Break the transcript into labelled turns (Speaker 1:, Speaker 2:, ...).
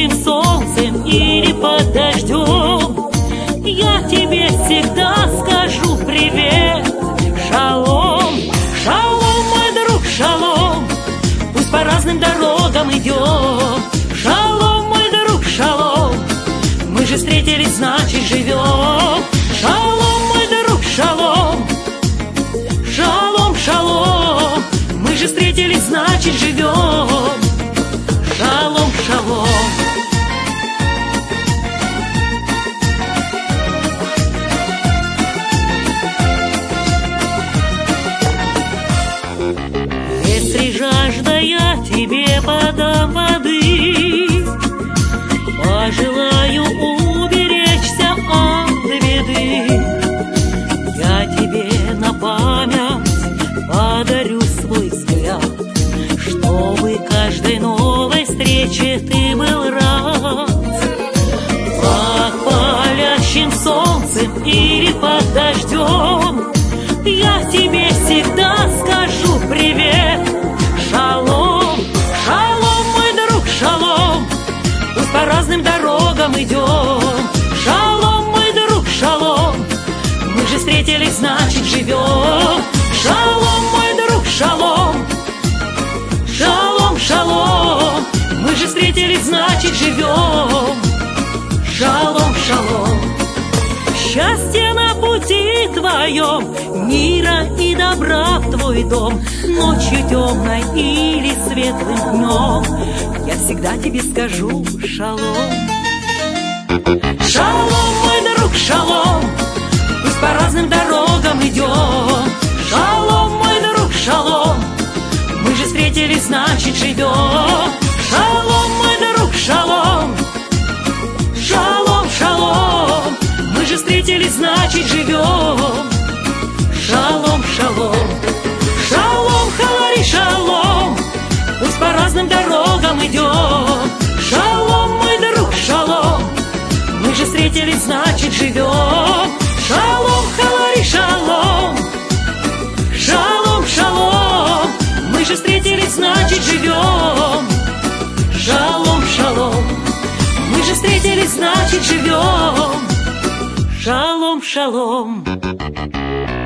Speaker 1: палящим солнцем или под дождем, я тебе всегда скажу привет. Шалом, шалом, мой друг, шалом. Пусть по разным дорогам идем. Шалом, мой друг, шалом. Мы же встретились, значит живем. Шалом, мой друг, шалом. Шалом, шалом. Мы же встретились, значит живем. Шалом, шалом. Если жажда, я тебе подам воды, пожелаю уберечься от беды. Я тебе на память подарю свой взгляд, чтобы каждой новой встрече ты был рад. Под палящим солнцем или под дождем я тебе всегда скажу привет. Шалом, шалом, мой друг, шалом. Пусть по разным дорогам идем. Шалом, мой друг, шалом. Мы же встретились, значит живем. Шалом, мой друг, шалом. Шалом, шалом. Мы же встретились, значит живем. Шалом, шалом. Счастье на пути твоем, мира и добра в твой дом, ночью темной или светлым днем, я всегда тебе скажу шалом. Шалом, мой друг, шалом. Пусть по разным дорогам идем. Шалом, мой друг, шалом. Мы же встретились, значит живем. Шалом, мой друг, шалом. Шалом, шалом. Мы же встретились, значит живем. Шалом, шалом. Шалом, халари, шалом. Пусть по разным дорогам идем. Шалом, мой друг, шалом. Мы же встретились, значит живем. Шалом, халари, шалом. Шалом, шалом. Мы же встретились, значит живем. Шалом, шалом. Мы же встретились, значит живем. Шалом, шалом.